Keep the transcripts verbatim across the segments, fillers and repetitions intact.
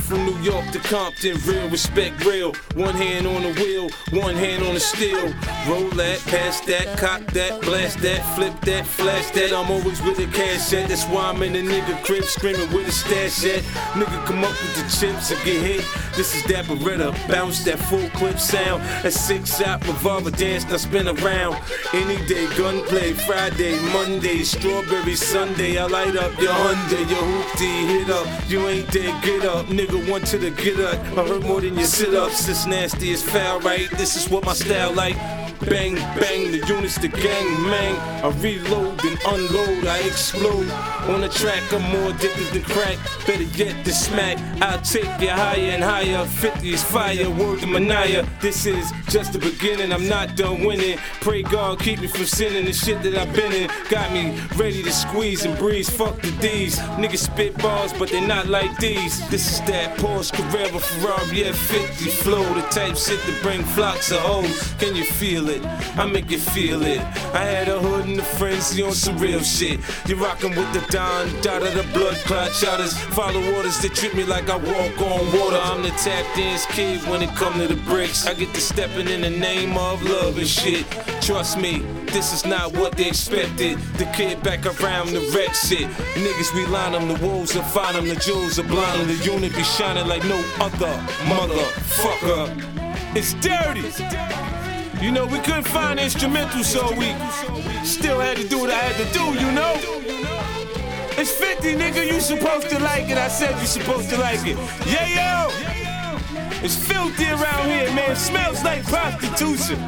from New York to Compton, real respect real. One hand on the wheel, one hand on the steel. Roll that, pass that, cock that, blast that, flip that, flash that. I'm always with the cash at. That's why I'm in the nigga crib screaming with a stash at. Nigga come up with the chips and get hit. This is that Beretta, bounce that full clip sound. That six shot revolver dance, now spin around. Any day, gunplay, Friday, Monday, strawberry Sunday. I light up your Hyundai, your hoopty, hit up. You ain't dead, get up, nigga. One to the get up. I hurt more than your sit ups. It's nasty, it's foul, right? This is what my style like. Bang, bang, the units, the gang, man. I reload and unload, I explode. On the track, I'm more addicted than crack. Better yet, the smack. I'll take you higher and higher. fifty is fire, word to Mania. This is just the beginning, I'm not done winning. Pray God keep me from sinning. The shit that I've been in got me ready to squeeze and breeze. Fuck the D's. Niggas spit bars, but they not like these. This is that Porsche Carrera Ferrari F fifty flow. The type shit that bring flocks of hoes. Can you feel it? I make you feel it. I had a hood and a frenzy on some real shit. You rockin' with the Don, dot of the blood clot shotters. Follow orders, they treat me like I walk on water. I'm the tap dance kid when it come to the bricks. I get to steppin' in the name of love and shit. Trust me, this is not what they expected. The kid back around the wreck shit. Niggas we line them, the wolves will find them, the jewels are blind them. The unit be shining like no other motherfucker. It's dirty. You know, we couldn't find instrumentals, so we still had to do what I had to do, you know? It's fifty, nigga, you supposed to like it. I said you supposed to like it. Yeah, yo! It's filthy around here, man. It smells like prostitution.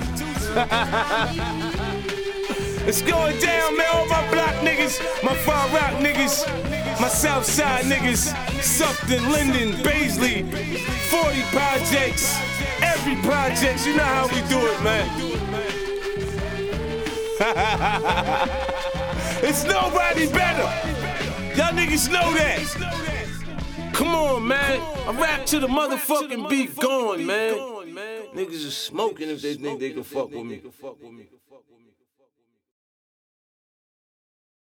It's going down, man. All my block niggas, my far rock niggas, my south side niggas, Sufton, Linden, Baisley, forty projects. Every project, you know how we do it, man. It's nobody better. Y'all niggas know that. Come on, man. I rap to the motherfucking beat going, man. Niggas is smoking if they think they can fuck with me.